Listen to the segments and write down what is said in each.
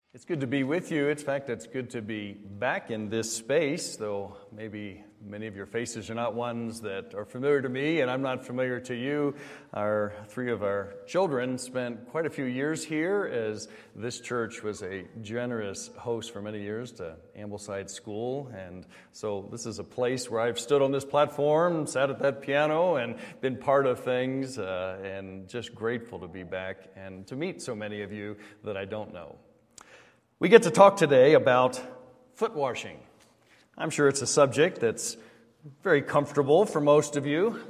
It's good to be with you. In fact, it's good to be back in this space, though maybe many of your faces are not ones that are familiar to me, and I'm not familiar to you. Three of our children spent quite a few years here, as this church was a generous host for many years to Ambleside School, and so this is a place where I've stood on this platform, sat at that piano, and been part of things, and just grateful to be back and to meet so many of you that I don't know. We get to talk today about foot washing. I'm sure it's a subject that's very comfortable for most of you.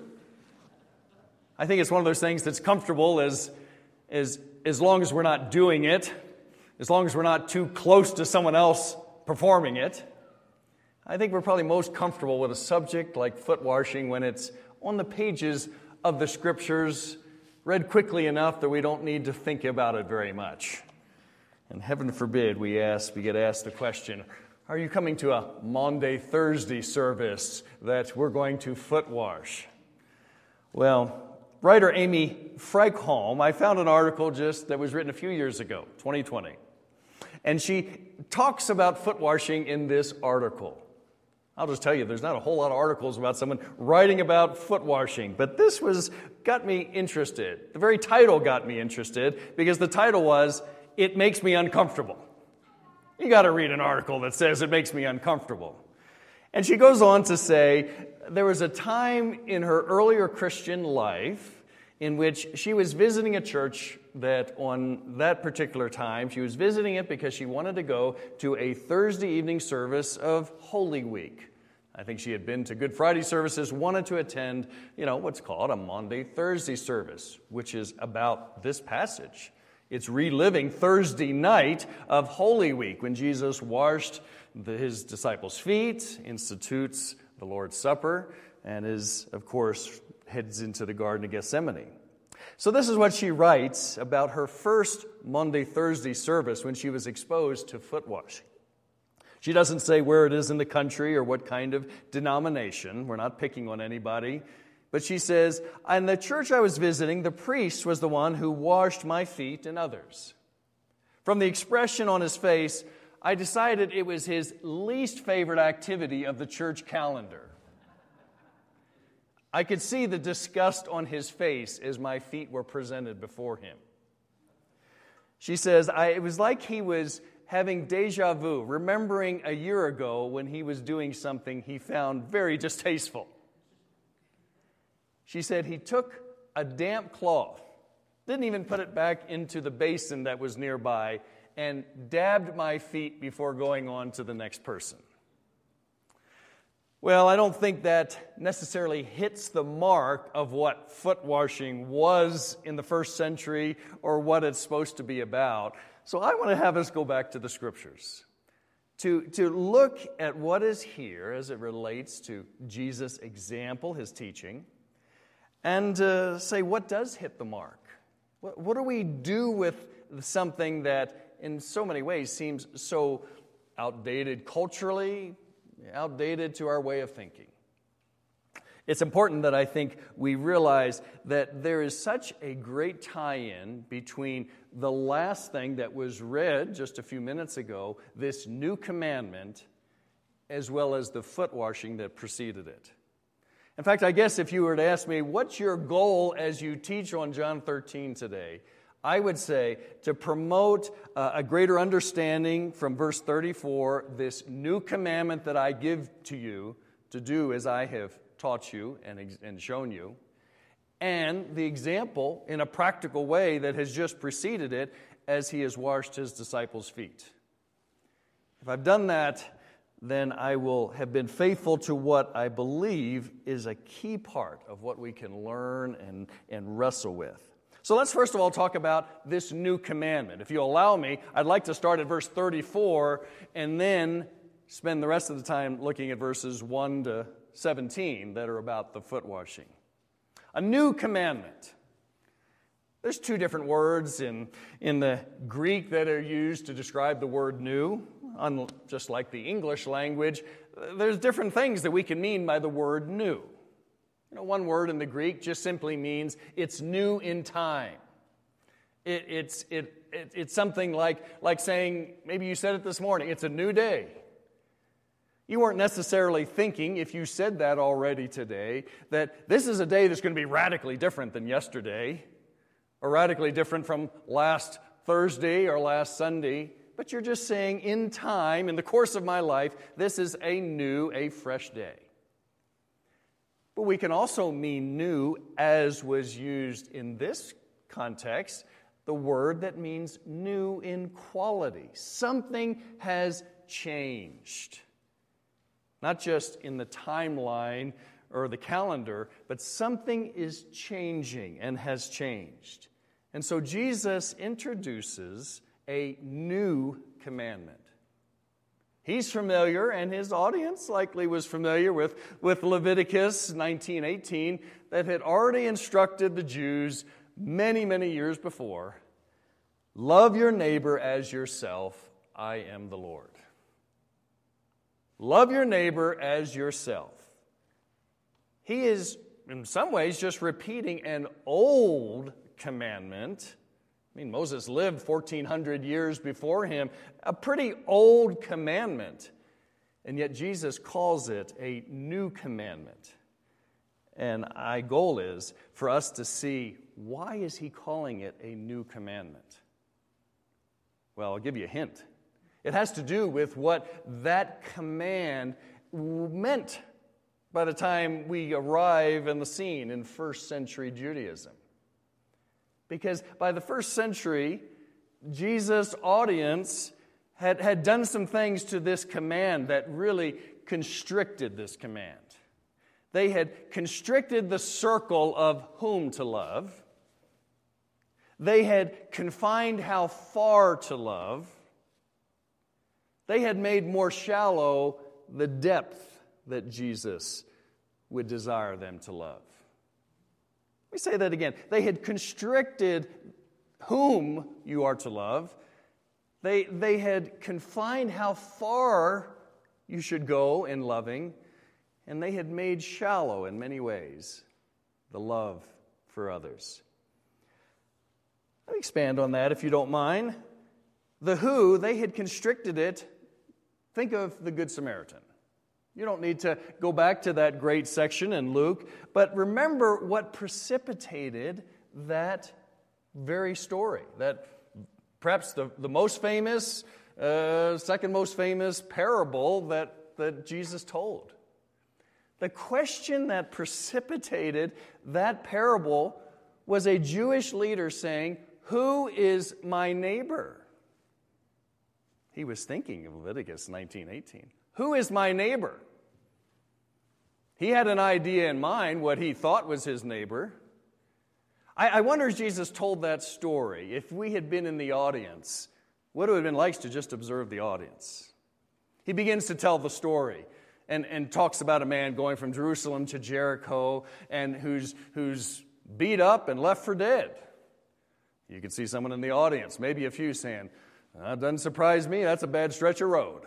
I think it's one of those things that's comfortable as long as we're not doing it, as long as we're not too close to someone else performing it. I think we're probably most comfortable with a subject like foot washing when it's on the pages of the Scriptures, read quickly enough that we don't need to think about it very much. And heaven forbid we get asked the question, are you coming to a Maundy Thursday service that we're going to foot wash? Well, writer Amy Frykholm, I found an article that was written a few years ago, 2020. And she talks about foot washing in this article. I'll just tell you, there's not a whole lot of articles about someone writing about foot washing, but this got me interested. The very title got me interested because the title was, "It Makes Me Uncomfortable." You got to read an article that says it makes me uncomfortable. And she goes on to say, there was a time in her earlier Christian life in which she was visiting a church that on that particular time, she was visiting it because she wanted to go to a Thursday evening service of Holy Week. I think she had been to Good Friday services, wanted to attend, what's called a Maundy Thursday service, which is about this passage. It's reliving Thursday night of Holy Week when Jesus washed his disciples' feet, institutes the Lord's Supper, and heads into the Garden of Gethsemane. So this is what she writes about her first Maundy Thursday service when she was exposed to foot washing. She doesn't say where it is in the country or what kind of denomination. We're not picking on anybody. But she says, in the church I was visiting, the priest was the one who washed my feet and others. From the expression on his face, I decided it was his least favorite activity of the church calendar. I could see the disgust on his face as my feet were presented before him. She says, it was like he was having deja vu, remembering a year ago when he was doing something he found very distasteful. She said he took a damp cloth, didn't even put it back into the basin that was nearby, and dabbed my feet before going on to the next person. Well, I don't think that necessarily hits the mark of what foot washing was in the first century or what it's supposed to be about. So I want to have us go back to the Scriptures to look at what is here as it relates to Jesus' example, his teaching, and say, what does hit the mark? What do we do with something that in so many ways seems so outdated culturally, outdated to our way of thinking? It's important that I think we realize that there is such a great tie-in between the last thing that was read just a few minutes ago, this new commandment, as well as the foot washing that preceded it. In fact, I guess if you were to ask me, what's your goal as you teach on John 13 today? I would say to promote a greater understanding from verse 34, this new commandment that I give to you to do as I have taught you and shown you, and the example in a practical way that has just preceded it as he has washed his disciples' feet. If I've done that, then I will have been faithful to what I believe is a key part of what we can learn and wrestle with. So let's first of all talk about this new commandment. If you allow me, I'd like to start at verse 34 and then spend the rest of the time looking at verses 1 to 17 that are about the foot washing. A new commandment. There's two different words in the Greek that are used to describe the word new. Just like the English language, there's different things that we can mean by the word new. One word in the Greek just simply means it's new in time. It It's something like saying, maybe you said it this morning, it's a new day. You weren't necessarily thinking, if you said that already today, that this is a day that's going to be radically different than yesterday, or radically different from last Thursday or last Sunday, but you're just saying, in time, in the course of my life, this is a fresh day. But we can also mean new, as was used in this context, the word that means new in quality. Something has changed. Not just in the timeline or the calendar, but something is changing and has changed. And so Jesus introduces a new commandment. He's familiar, and his audience likely was familiar with Leviticus 19:18, that had already instructed the Jews many, many years before, love your neighbor as yourself, I am the Lord. Love your neighbor as yourself. He is, in some ways, just repeating an old commandment. I mean, Moses lived 1,400 years before him, a pretty old commandment. And yet Jesus calls it a new commandment. And my goal is for us to see, why is he calling it a new commandment? Well, I'll give you a hint. It has to do with what that command meant by the time we arrive in the scene in first century Judaism. Because by the first century, Jesus' audience had done some things to this command that really constricted this command. They had constricted the circle of whom to love. They had confined how far to love. They had made more shallow the depth that Jesus would desire them to love. Let me say that again. They had constricted whom you are to love. They had confined how far you should go in loving, and they had made shallow in many ways the love for others. Let me expand on that if you don't mind. The who, they had constricted it. Think of the Good Samaritan. You don't need to go back to that great section in Luke, but remember what precipitated that very story, that perhaps the most famous, second most famous parable that Jesus told. The question that precipitated that parable was a Jewish leader saying, "Who is my neighbor?" He was thinking of Leviticus 19:18. Who is my neighbor? He had an idea in mind what he thought was his neighbor. I wonder, as Jesus told that story, if we had been in the audience, what it would have been like to just observe the audience. He begins to tell the story and talks about a man going from Jerusalem to Jericho and who's beat up and left for dead. You could see someone in the audience, maybe a few, saying, "That doesn't surprise me, that's a bad stretch of road."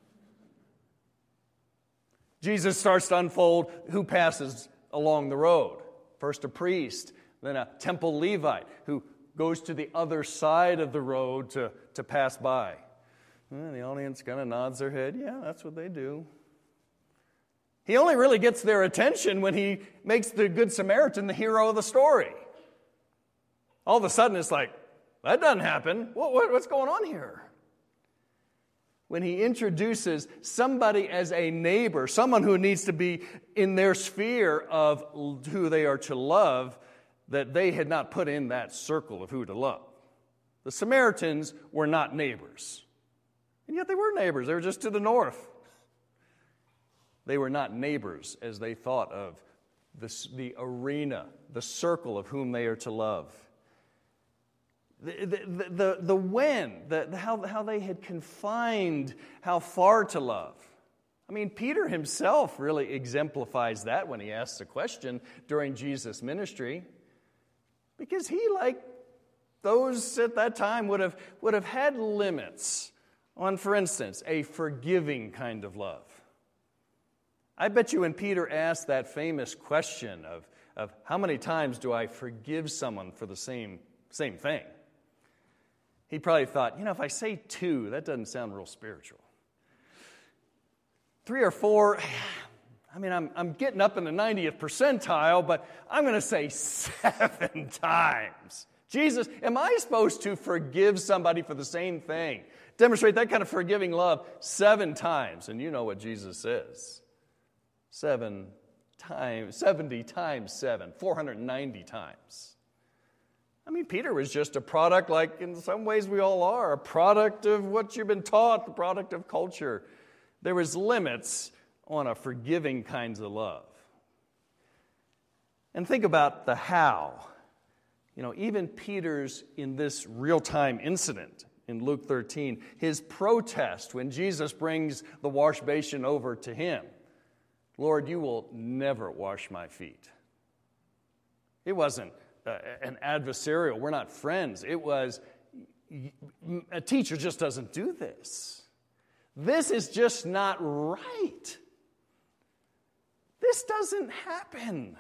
Jesus starts to unfold who passes along the road. First a priest, then a temple Levite who goes to the other side of the road to pass by. And the audience kind of nods their head. Yeah, that's what they do. He only really gets their attention when he makes the Good Samaritan the hero of the story. All of a sudden it's like, that doesn't happen. What's going on here? When he introduces somebody as a neighbor, someone who needs to be in their sphere of who they are to love, that they had not put in that circle of who to love. The Samaritans were not neighbors. And yet they were neighbors. They were just to the north. They were not neighbors as they thought of the arena, the circle of whom they are to love. The when, how they had confined how far to love. I mean, Peter himself really exemplifies that when he asks the question during Jesus' ministry, because he, like those at that time, would have had limits on, for instance, a forgiving kind of love. I bet you when Peter asked that famous question of how many times do I forgive someone for the same thing, He probably thought, if I say 2, that doesn't sound real spiritual. 3 or 4, I'm getting up in the 90th percentile, but I'm going to say 7 times. Jesus, am I supposed to forgive somebody for the same thing? Demonstrate that kind of forgiving love 7 times. And you know what Jesus says. 70 times 7, 490 times. Peter was just a product, like in some ways we all are, a product of what you've been taught, the product of culture. There was limits on a forgiving kinds of love. And think about the how. Even Peter's, in this real-time incident in Luke 13, his protest when Jesus brings the wash basin over to him. Lord, you will never wash my feet. It wasn't an adversarial, we're not friends. It was, a teacher just doesn't do this. This is just not right. This doesn't happen.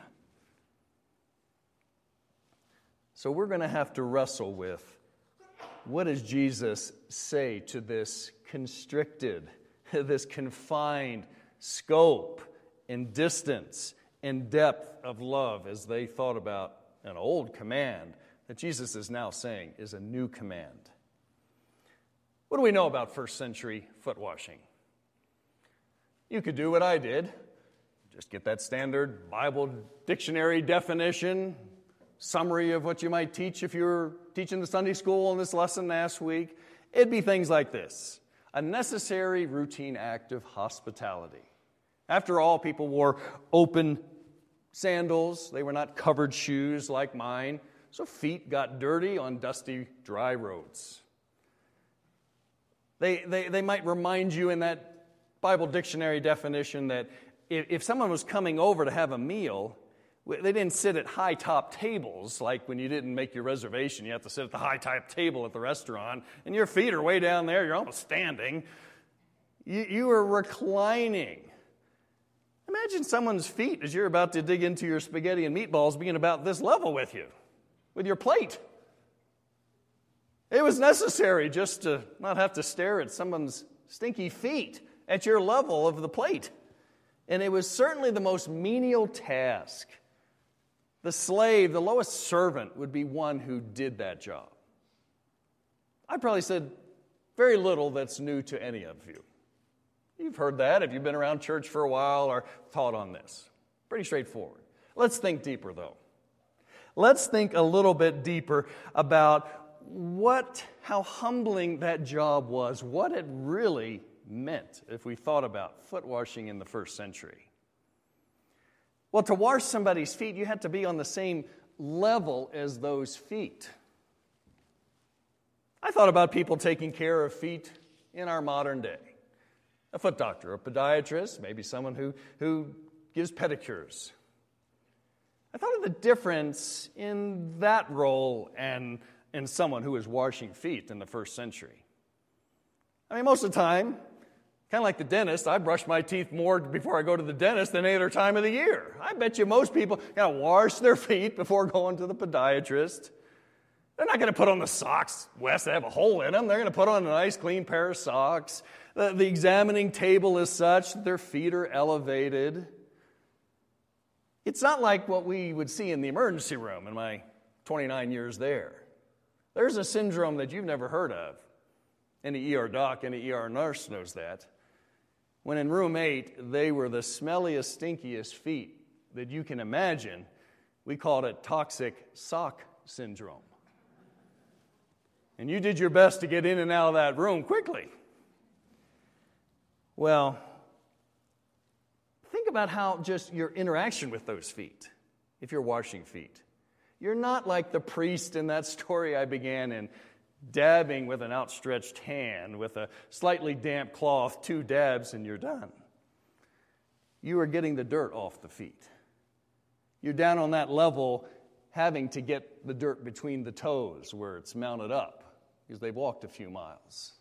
So we're going to have to wrestle with, what does Jesus say to this constricted, this confined scope and distance and depth of love, as they thought about an old command that Jesus is now saying is a new command. What do we know about first century foot washing? You could do what I did. Just get that standard Bible dictionary definition, summary of what you might teach if you were teaching the Sunday school in this lesson last week. It'd be things like this: a necessary routine act of hospitality. After all, people wore open sandals. They were not covered shoes like mine, so feet got dirty on dusty, dry roads. They might remind you in that Bible dictionary definition that if someone was coming over to have a meal, they didn't sit at high-top tables like when you didn't make your reservation. You have to sit at the high-top table at the restaurant, and your feet are way down there. You're almost standing. You are reclining. Imagine someone's feet, as you're about to dig into your spaghetti and meatballs, being about this level with you, with your plate. It was necessary just to not have to stare at someone's stinky feet at your level of the plate. And it was certainly the most menial task. The slave, the lowest servant, would be one who did that job. I probably said very little that's new to any of you. You've heard that if you've been around church for a while or taught on this. Pretty straightforward. Let's think deeper, though. Let's think a little bit deeper about how humbling that job was, what it really meant if we thought about foot washing in the first century. Well, to wash somebody's feet, you had to be on the same level as those feet. I thought about people taking care of feet in our modern day. A foot doctor, a podiatrist, maybe someone who gives pedicures. I thought of the difference in that role and in someone who was washing feet in the first century. Most of the time, kind of like the dentist, I brush my teeth more before I go to the dentist than any other time of the year. I bet you most people wash their feet before going to the podiatrist. They're not going to put on the socks, Wes, that have a hole in them. They're going to put on a nice, clean pair of socks. The examining table is such that their feet are elevated. It's not like what we would see in the emergency room in my 29 years there. There's a syndrome that you've never heard of. Any ER doc, any ER nurse knows that. When in room 8, they were the smelliest, stinkiest feet that you can imagine. We called it toxic sock syndrome. And you did your best to get in and out of that room quickly. Well, think about how just your interaction with those feet, if you're washing feet. You're not like the priest in that story I began in, dabbing with an outstretched hand with a slightly damp cloth, 2 dabs, and you're done. You are getting the dirt off the feet. You're down on that level, having to get the dirt between the toes where it's mounted up because they've walked a few miles.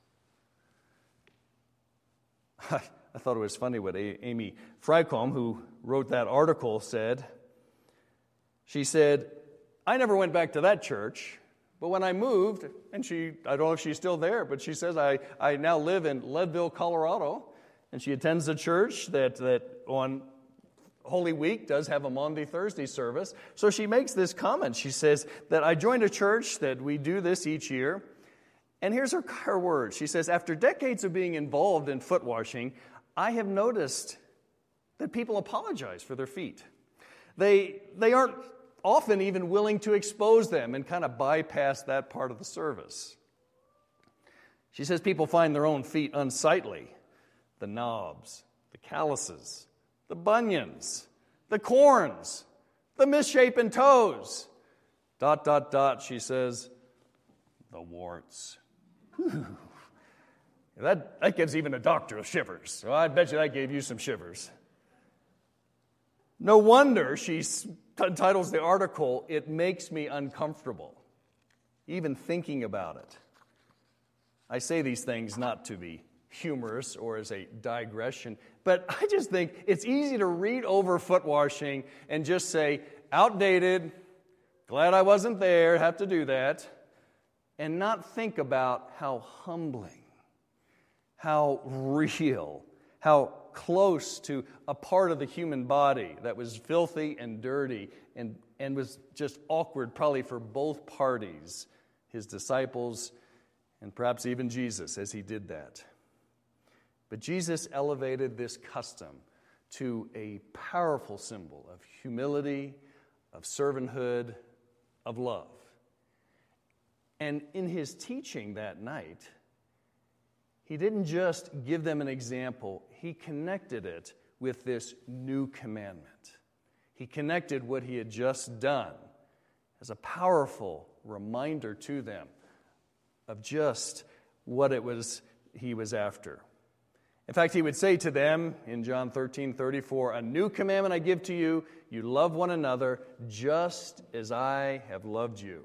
I thought it was funny what Amy Frykholm, who wrote that article, said. She said, "I never went back to that church But when I moved, and I don't know if she's still there, but she says, I now live in Leadville, Colorado, and she attends a church that on Holy Week does have a Maundy Thursday service. So she makes this comment. She says that I joined a church that we do this each year. And here's her words. She says, after decades of being involved in foot washing, I have noticed that people apologize for their feet. They aren't often even willing to expose them and kind of bypass that part of the service. She says people find their own feet unsightly. The knobs, the calluses, the bunions, the corns, the misshapen toes, ... she says, the warts. That gives even a doctor shivers. So I bet you that gave you some shivers. No wonder she titles the article, It Makes Me Uncomfortable, even thinking about it. I say these things not to be humorous or as a digression, but I just think it's easy to read over foot washing and just say, outdated, glad I wasn't there, have to do that, and not think about how humbling, how real, how close to a part of the human body that was filthy and dirty and was just awkward probably for both parties, his disciples and perhaps even Jesus as he did that. But Jesus elevated this custom to a powerful symbol of humility, of servanthood, of love. And in his teaching that night, he didn't just give them an example, he connected it with this new commandment. He connected what he had just done as a powerful reminder to them of just what it was he was after. In fact, he would say to them in John 13:34, a new commandment I give to you, you love one another just as I have loved you.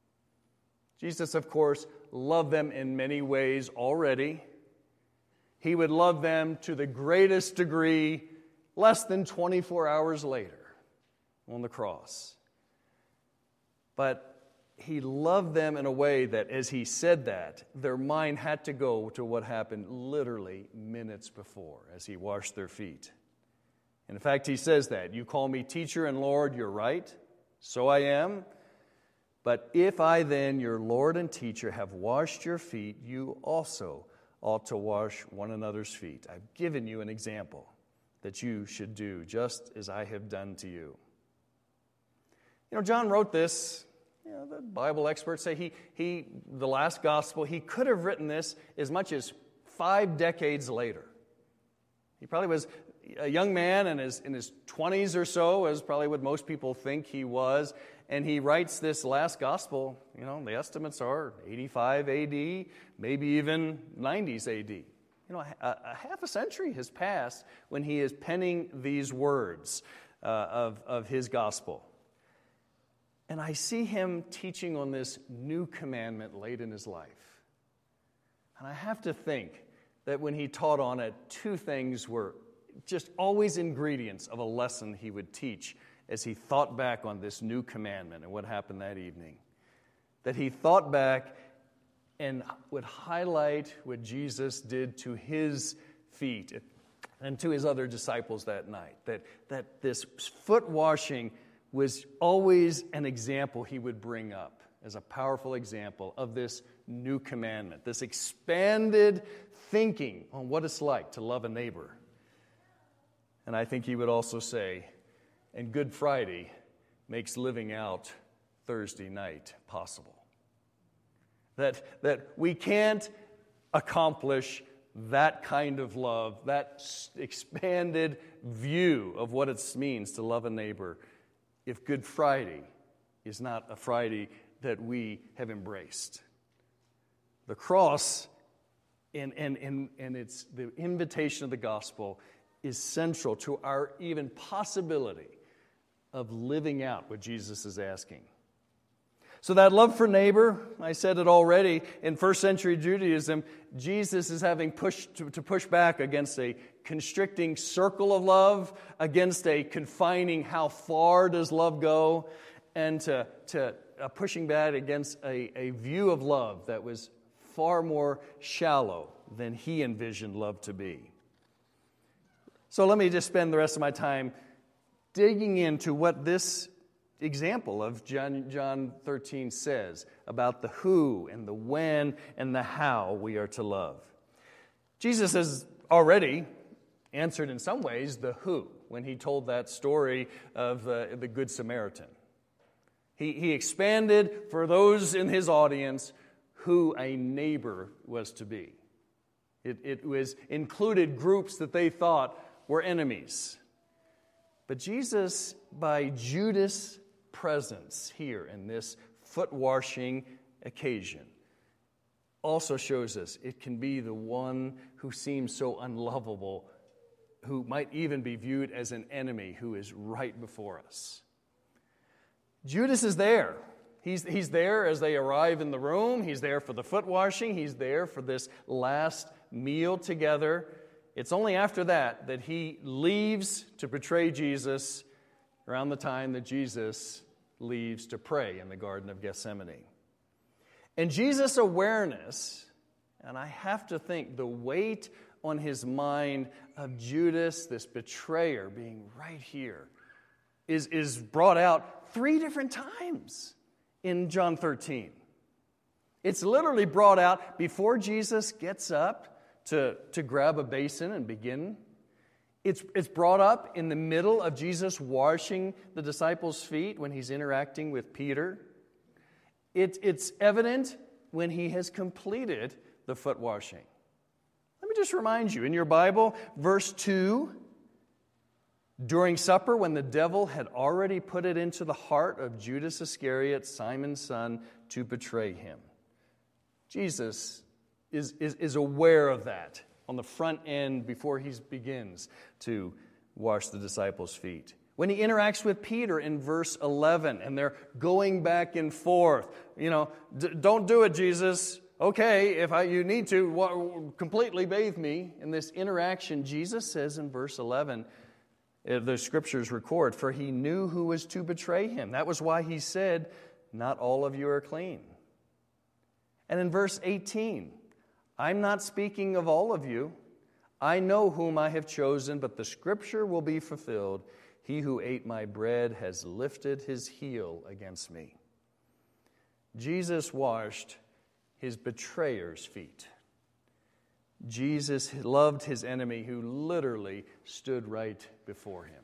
Jesus, of course, loved them in many ways already. He would love them to the greatest degree less than 24 hours later on the cross. But he loved them in a way that, as he said that, their mind had to go to what happened literally minutes before as he washed their feet. And in fact, he says that, you call me teacher and Lord, you're right, so I am. But if I then, your Lord and teacher, have washed your feet, you also ought to wash one another's feet. I've given you an example that you should do just as I have done to you. You know, John wrote this. The Bible experts say the last gospel, he could have written this as much as 5 decades later. He probably was a young man in his 20s or so, as probably what most people think he was, and he writes this last gospel, the estimates are 85 AD, maybe even 90s AD. A half a century has passed when he is penning these words of his gospel. And I see him teaching on this new commandment late in his life. And I have to think that when he taught on it, 2 things were just always ingredients of a lesson he would teach as he thought back on this new commandment and what happened that evening. That he thought back and would highlight what Jesus did to his feet and to his other disciples that night. That this foot washing was always an example he would bring up as a powerful example of this new commandment, this expanded thinking on what it's like to love a neighbor. And I think he would also say, and Good Friday makes living out Thursday night possible. That we can't accomplish that kind of love, that expanded view of what it means to love a neighbor, if Good Friday is not a Friday that we have embraced. The cross and it's the invitation of the gospel is central to our even possibility of living out what Jesus is asking. So that love for neighbor, I said it already, in first century Judaism, Jesus is having to push back against a constricting circle of love, against a confining how far does love go, and to pushing back against a view of love that was far more shallow than he envisioned love to be. So let me just spend the rest of my time digging into what this example of John 13 says about the who and the when and the how we are to love. Jesus has already answered in some ways the who when he told that story of the Good Samaritan. He expanded for those in his audience who a neighbor was to be. It was included groups that they thought were enemies. But Jesus, by Judas' presence here in this foot-washing occasion, also shows us it can be the one who seems so unlovable, who might even be viewed as an enemy, who is right before us. Judas is there. He's there as they arrive in the room. He's there for the foot washing. He's there for this last meal together. It's only after that that he leaves to betray Jesus around the time that Jesus leaves to pray in the Garden of Gethsemane. And Jesus' awareness, and I have to think the weight on his mind of Judas, this betrayer, being right here, is brought out 3 different times in John 13. It's literally brought out before Jesus gets up to grab a basin and begin. It's brought up in the middle of Jesus washing the disciples' feet when he's interacting with Peter. It's evident when he has completed the foot washing. Let me just remind you, in your Bible, verse 2, during supper, when the devil had already put it into the heart of Judas Iscariot, Simon's son, to betray him. Jesus is aware of that on the front end before he begins to wash the disciples' feet. When he interacts with Peter in verse 11, and they're going back and forth, don't do it, Jesus. Okay, if you need to, completely bathe me. In this interaction, Jesus says in verse 11, the scriptures record, for he knew who was to betray him. That was why he said, not all of you are clean. And in verse 18, I'm not speaking of all of you. I know whom I have chosen, but the scripture will be fulfilled. He who ate my bread has lifted his heel against me. Jesus washed his betrayer's feet. Jesus loved his enemy who literally stood right before him.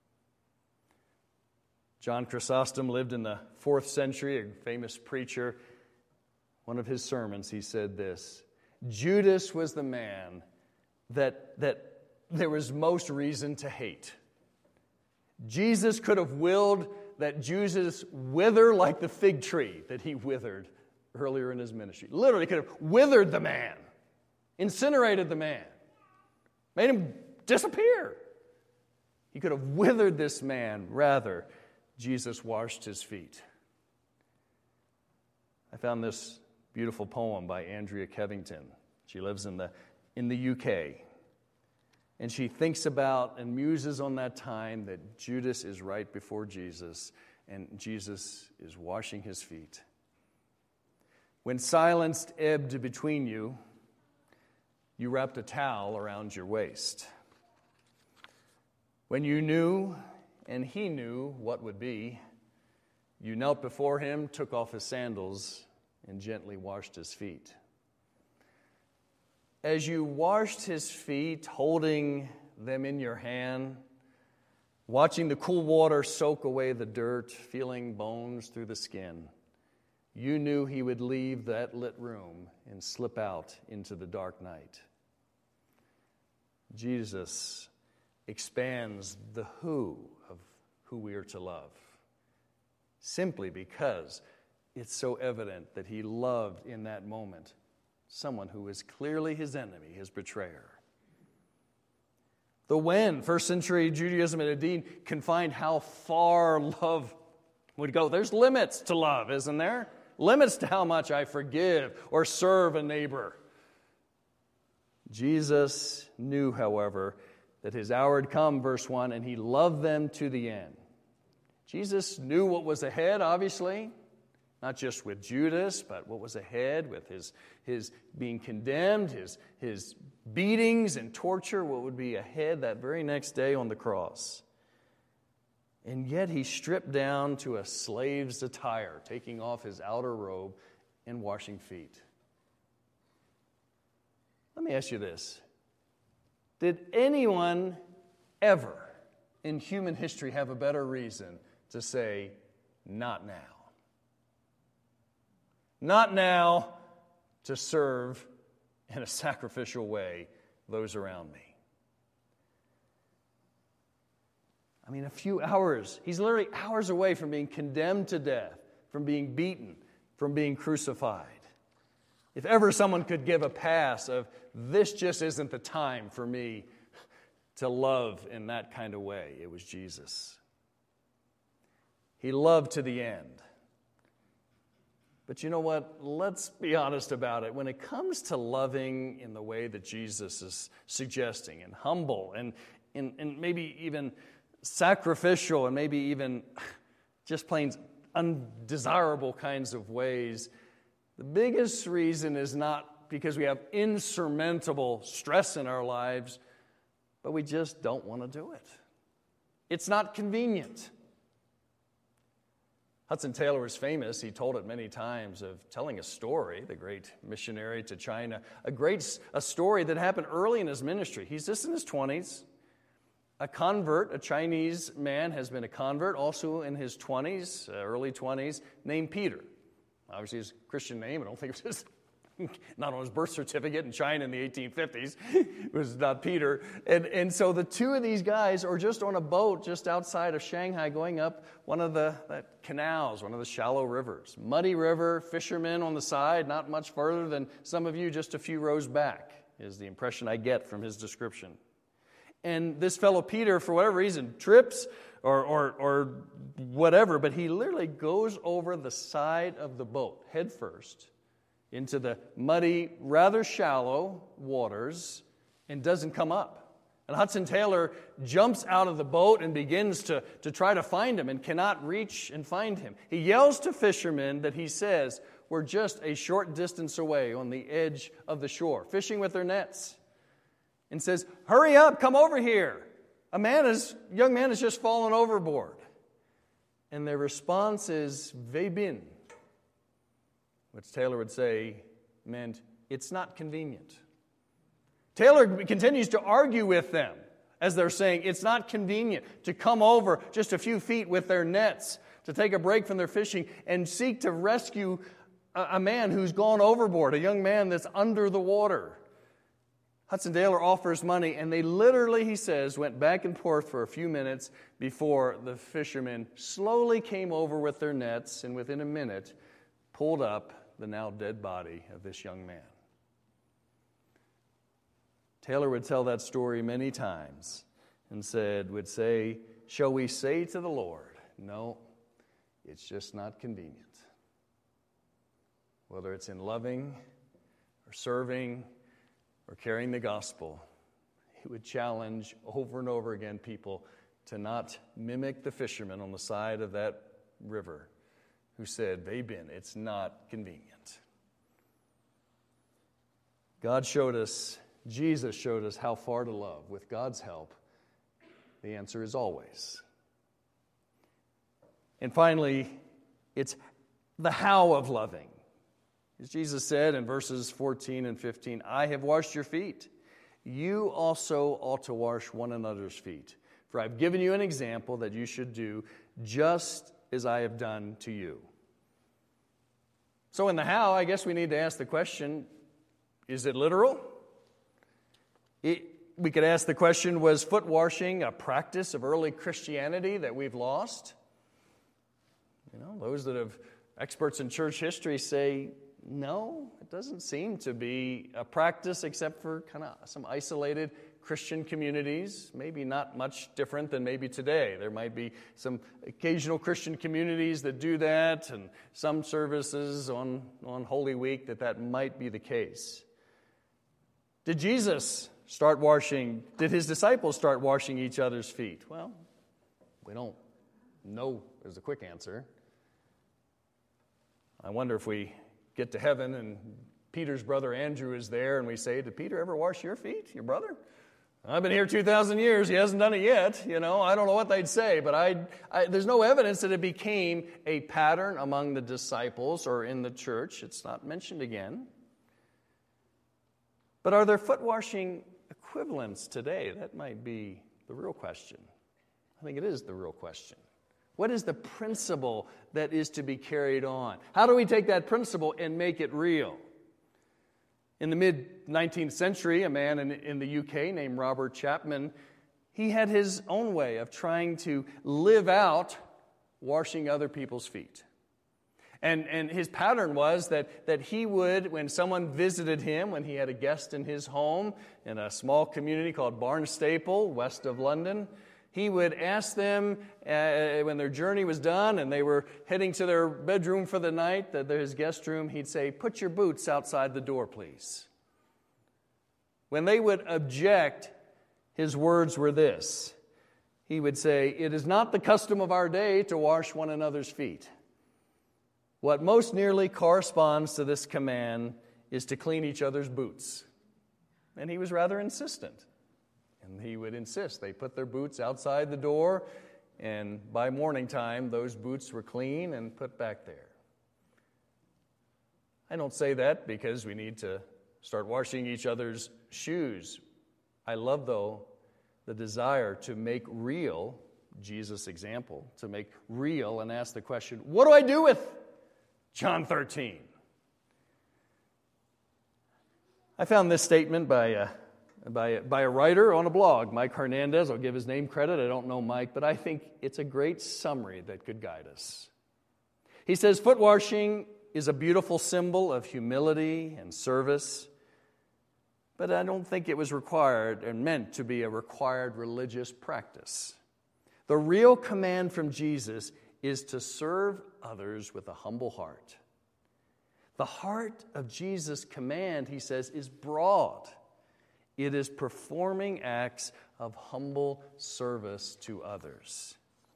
John Chrysostom lived in the 4th century, a famous preacher. One of his sermons, he said this: Judas was the man that there was most reason to hate. Jesus could have willed that Judas wither like the fig tree that he withered earlier in his ministry. Literally could have withered the man, incinerated the man, made him disappear. He could have withered this man. Rather, Jesus washed his feet. I found this beautiful poem by Andrea Kevington. She lives in the UK. And she thinks about and muses on that time that Judas is right before Jesus, and Jesus is washing his feet. When silence ebbed between you, you wrapped a towel around your waist. When you knew, and he knew what would be, you knelt before him, took off his sandals, and gently washed his feet. As you washed his feet, holding them in your hand, watching the cool water soak away the dirt, feeling bones through the skin, you knew he would leave that lit room and slip out into the dark night. Jesus expands the who of who we are to love, simply because it's so evident that he loved in that moment someone who was clearly his enemy, his betrayer. The when, first century Judaism indeed confined how far love would go. There's limits to love, isn't there? Limits to how much I forgive or serve a neighbor. Jesus knew, however, that his hour had come, verse 1, and he loved them to the end. Jesus knew what was ahead, obviously. Not just with Judas, but what was ahead with his being condemned, his beatings and torture, what would be ahead that very next day on the cross. And yet he stripped down to a slave's attire, taking off his outer robe and washing feet. Let me ask you this. Did anyone ever in human history have a better reason to say, not now? Not now to serve in a sacrificial way those around me. I mean, a few hours. He's literally hours away from being condemned to death, from being beaten, from being crucified. If ever someone could give a pass of, this just isn't the time for me to love in that kind of way, it was Jesus. He loved to the end. But you know what? Let's be honest about it. When it comes to loving in the way that Jesus is suggesting, and humble, and maybe even sacrificial, and maybe even just plain undesirable kinds of ways, the biggest reason is not because we have insurmountable stress in our lives, but we just don't want to do it. It's not convenient. Hudson Taylor was famous, he told it many times, of telling a story, the great missionary to China, a story that happened early in his ministry. He's just in his 20s. A convert, a Chinese man has been a convert, also in his 20s, early 20s, named Peter. Obviously his Christian name, I don't think it was not on his birth certificate in China in the 1850s. It was not Peter. And so the two of these guys are just on a boat just outside of Shanghai going up one of the canals, one of the shallow rivers. Muddy river, fishermen on the side, not much further than some of you just a few rows back, is the impression I get from his description. And this fellow Peter, for whatever reason, trips or whatever, but he literally goes over the side of the boat, head first, into the muddy, rather shallow waters, and doesn't come up. And Hudson Taylor jumps out of the boat and begins to try to find him and cannot reach and find him. He yells to fishermen that he says were just a short distance away on the edge of the shore, fishing with their nets, and says, "Hurry up, come over here. Young man has just fallen overboard." And their response is, "Weh bin," which Taylor would say meant, it's not convenient. Taylor continues to argue with them as they're saying it's not convenient to come over just a few feet with their nets, to take a break from their fishing and seek to rescue a man who's gone overboard, a young man that's under the water. Hudson Taylor offers money, and they literally, he says, went back and forth for a few minutes before the fishermen slowly came over with their nets, and within a minute pulled up the now dead body of this young man. Taylor would tell that story many times and would say, shall we say to the Lord, no, it's just not convenient. Whether it's in loving or serving or carrying the gospel, he would challenge over and over again people to not mimic the fishermen on the side of that river who said, "Weh bin," it's not convenient. Jesus showed us how far to love. With God's help, the answer is always. And finally, it's the how of loving. As Jesus said in verses 14 and 15, "I have washed your feet. You also ought to wash one another's feet. For I've given you an example that you should do just as I have done to you." So in the how, I guess we need to ask the question, is it literal? We could ask the question, was foot washing a practice of early Christianity that we've lost? Those that have experts in church history say, no, it doesn't seem to be a practice except for kind of some isolated Christian communities, maybe not much different than maybe today. There might be some occasional Christian communities that do that, and some services on Holy Week that might be the case. Did Jesus start washing? Did his disciples start washing each other's feet? Well, we don't know is the quick answer. I wonder if we get to heaven and Peter's brother Andrew is there and we say, did Peter ever wash your feet, your brother? I've been here 2,000 years. He hasn't done it yet. I don't know what they'd say, but there's no evidence that it became a pattern among the disciples or in the church. It's not mentioned again. But are there foot washing equivalents today? That might be the real question. I think it is the real question. What is the principle that is to be carried on? How do we take that principle and make it real? In the mid-19th century, a man in the UK named Robert Chapman, he had his own way of trying to live out washing other people's feet. And his pattern was that he would, when someone visited him, when he had a guest in his home in a small community called Barnstaple, west of London, he would ask them, when their journey was done and they were heading to their bedroom for the night, his guest room, he'd say, put your boots outside the door, please. When they would object, his words were this. He would say, it is not the custom of our day to wash one another's feet. What most nearly corresponds to this command is to clean each other's boots. And he was rather insistent. And he would insist they put their boots outside the door, and by morning time, those boots were clean and put back there. I don't say that because we need to start washing each other's shoes. I love, though, the desire to make real Jesus' example, to make real and ask the question, what do I do with John 13? I found this statement by a writer on a blog, Mike Hernandez. I'll give his name credit. I don't know Mike, but I think it's a great summary that could guide us. He says, foot washing is a beautiful symbol of humility and service, but I don't think it was required and meant to be a required religious practice. The real command from Jesus is to serve others with a humble heart. The heart of Jesus' command, he says, is broad. It is performing acts of humble service to others.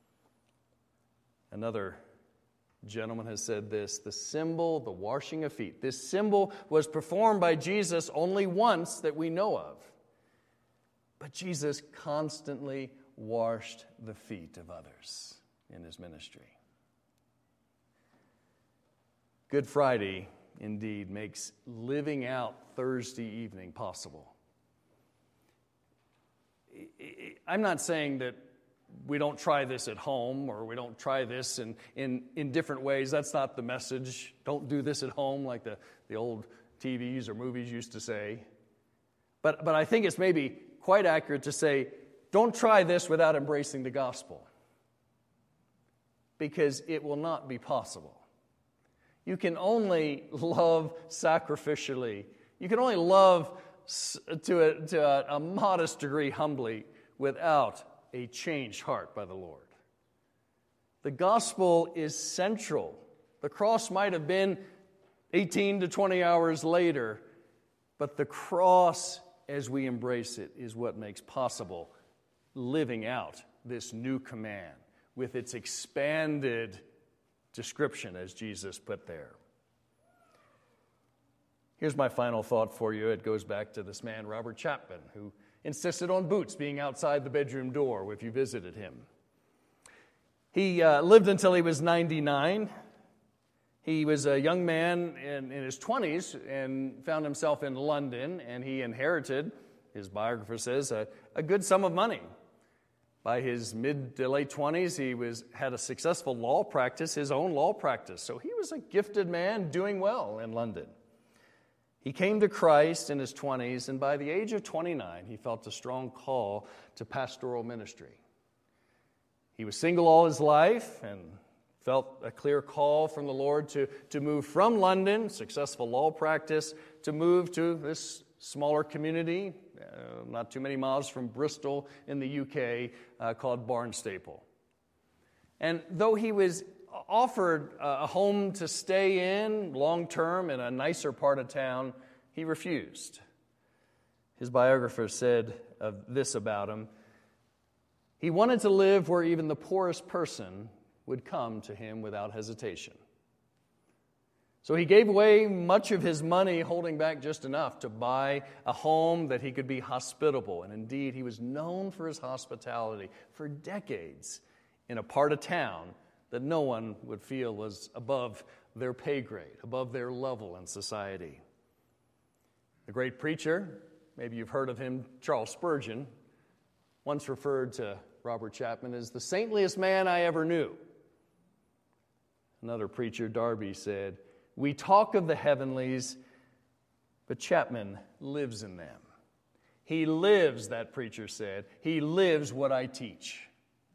Another gentleman has said this, the symbol, the washing of feet. This symbol was performed by Jesus only once that we know of. But Jesus constantly washed the feet of others in his ministry. Good Friday, indeed, makes living out Thursday evening possible. I'm not saying that we don't try this at home or we don't try this in different ways. That's not the message. Don't do this at home like the old TVs or movies used to say. But I think it's maybe quite accurate to say, don't try this without embracing the gospel, because it will not be possible. You can only love sacrificially. You can only love to a modest degree humbly without a changed heart by the Lord. The gospel is central. The cross might have been 18 to 20 hours later, but the cross, as we embrace it, is what makes possible living out this new command with its expanded description, as Jesus put there. Here's my final thought for you. It goes back to this man, Robert Chapman, who insisted on boots being outside the bedroom door if you visited him. He lived until he was 99. He was a young man in his 20s and found himself in London, and he inherited, his biographer says, a good sum of money. By his mid to late 20s, he had a successful law practice, his own law practice. So he was a gifted man doing well in London. He came to Christ in his 20s, and by the age of 29, he felt a strong call to pastoral ministry. He was single all his life and felt a clear call from the Lord to move from London, successful law practice, to move to this smaller community, not too many miles from Bristol in the UK, called Barnstaple. And though he was offered a home to stay in long-term in a nicer part of town, he refused. His biographer said of this about him, he wanted to live where even the poorest person would come to him without hesitation. So he gave away much of his money, holding back just enough to buy a home that he could be hospitable. And indeed, he was known for his hospitality for decades in a part of town that no one would feel was above their pay grade, above their level in society. The great preacher, maybe you've heard of him, Charles Spurgeon, once referred to Robert Chapman as the saintliest man I ever knew. Another preacher, Darby, said, "We talk of the heavenlies, but Chapman lives in them." He lives, that preacher said, he lives what I teach.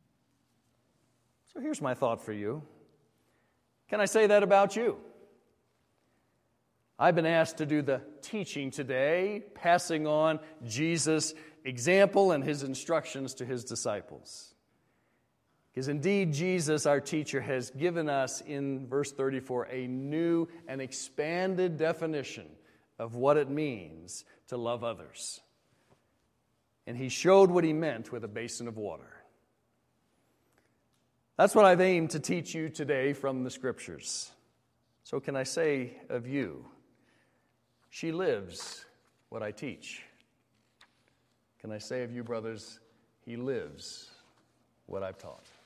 So here's my thought for you. Can I say that about you? I've been asked to do the teaching today, passing on Jesus' example and his instructions to his disciples. Because indeed, Jesus, our teacher, has given us in verse 34 a new and expanded definition of what it means to love others. And he showed what he meant with a basin of water. That's what I've aimed to teach you today from the Scriptures. So can I say of you, she lives what I teach. Can I say of you, brothers, he lives what I've taught.